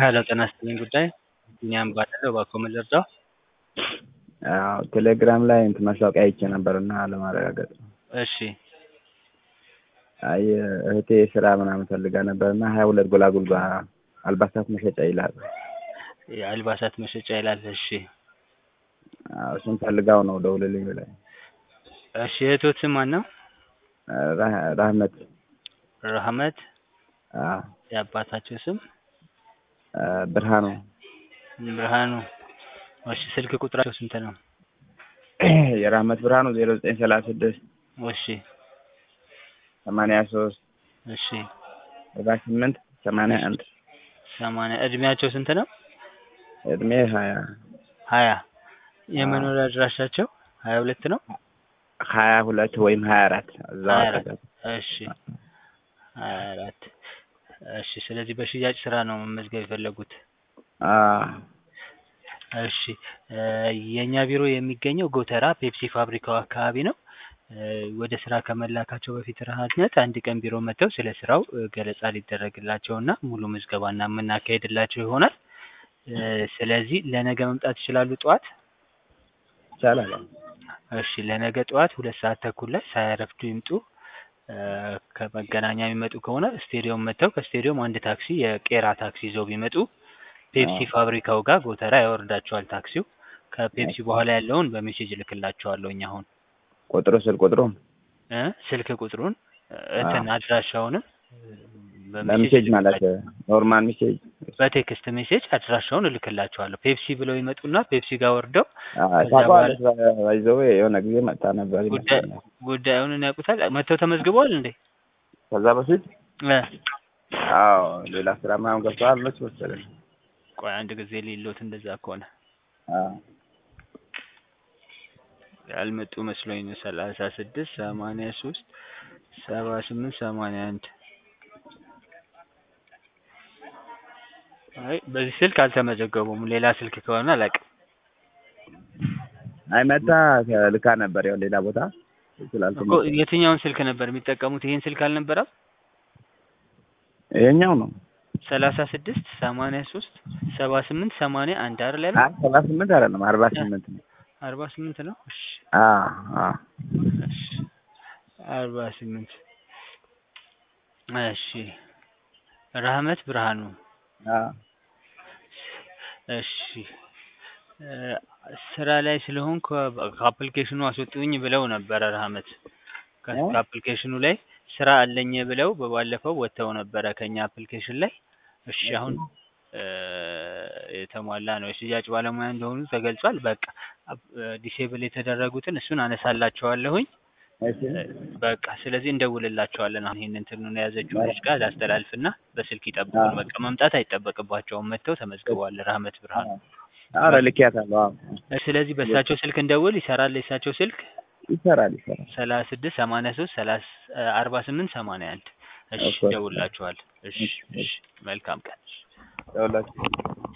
ሄሎ ጤና ይስጥልኝ ጉዳይ ቢኒያም እባላለሁ። እባክዎ ምን ልርዳዎ? አዎ ቴሌግራም ላይ እንትን ማስታወቂያ አይቼ ነበርና ለማረጋገጥ ነው። እሺ አይ እህቴ ስራ ምናምን ፈልጋ ነበርና 22 ጎላጉል አልባሳት መሸጫ ይላል። የአልባሳት መሸጫ ይላል። እሺ እሱን ፈልጋው ነው ደውልልኝ ብላኝ። እሺ የእህቶት ስም ማን ነው? ራህመት። ረህመት። አዎ የአባታቸው ስም? ብርሃኑ። ብርሃኑ። እሺ ስልክ ቁጥራቸው ስንት ነው? የራህመት ብርሃኑ 0936 እሺ 83 እሺ 78 81 80 እድሜያቸው ስንት ነው? እድሜ 20 የመኖሪያ አድራሻቸው 22 ነው? 22 ወይም 24 እዛው አጠገብ። እሺ 24 እሺ ስለዚህ በሽያጭ ስራ ነው መመዝገብ የፈለጉት? እሺ የኛ ቢሮ የሚገኘው ጎተራ ፔፕሲ ፋብሪካው አካባቢ ነው። ወደ ስራ ከመላካቸው በፊት ረህመት አንድ ቀን ቢሮ መጥተው ስለ ስራው ገለጻ ሊደረግላቸውና ሙሉ ምዝገባና የምናካሄድላቸው ይሆናል። ስለዚህ ለነገ መምጣት ይችላሉ ጠዋት? ይቻላል። እሺ ለነገ ጠዋት 2:30 ላይ ሳያረፍዱ ይምጡ። ከመገናኛ የሚመጡ ከሆነ ስቴዲዮም መጥተው ከስቴዲዮም አንድ ታክሲ የቄራ ታክሲ ይዘው ቢመጡ ፔፕሲ ፋብሪካው ጋር ጎተራ ያወርዳቸዋል ታክሲው። ከፔፕሲ በኋላ ያለውን በሜሴጅ እልክላቸዋለሁኝ አሁን። ስልክ ቁጥሩን እንትን አድራሻውንም በሜሴጅ ማለት ኖርማል ሜሴጅ በቴክስት ሜሴጅ አድራሻውን እልክላቸዋለሁ። ፔፕሲ ብለው ይመጡና ፔፕሲ ጋር ወርደው ታውቃለህ ባይዘው የሆነ ጊዜ መጣ ነበር። ጉዳዩን ያውቁታል? መጥተው ተመዝግበዋል እንዴ? ከዛ በፊት አዎ ሌላ ስራ ምናምን ገብተዋል መሰለኝ። ቆይ አንድ ጊዜ ሊሎት እንደዛ ከሆነ ያልመጡ መስሎኝ ነው። 36 83 78 81 አይ በዚህ ስልክ አልተመዘገቡም። ሌላ ስልክ ከሆነ አላውቅም። አይ መጣ ልካ ነበር ያው ሌላ ቦታ እኮ የትኛውን ስልክ ነበር የሚጠቀሙት? ይሄን ስልክ አልነበረም? ይሄኛው ነው 36 83 78 81 አይደል ያለው? 78 አይደለም 48 ነው። 48 ነው። እሺ እሺ 48 እሺ ረህመት ብርሃኑ። እሺ ስራ ላይ ስለሆንኩ ከአፕሊኬሽኑ አስወጡኝ ብለው ነበር ረህመት። ከአፕሊኬሽኑ ላይ ስራ አለኝ ብለው በባለፈው ወጥተው ነበረ ከኛ አፕሊኬሽን ላይ። እሺ አሁን የተሟላ ነው የሽያጭ ባለሙያ እንደሆኑ ተገልጿል። በቃ ዲሴብል የተደረጉትን እሱን አነሳላቸዋለሁኝ። በቃ ስለዚህ እንደውልላቸዋለን። አሁን ይሄን እንትኑን የያዘችው ልጅ ጋር ላስተላልፍና በስልክ ይጠብቁን። በቃ መምጣት አይጠበቅባቸውም። መጥተው ተመዝግበዋል። ረህመት ብርሃኑ። አረ ልኪያታለሁ። ስለዚህ በእሳቸው ስልክ እንደውል ይሰራል። የእሳቸው ስልክ ይሰራል 36 83 48 81 እሺ ደውላችኋል። እሺ መልካም ቀን። ደውላችሁ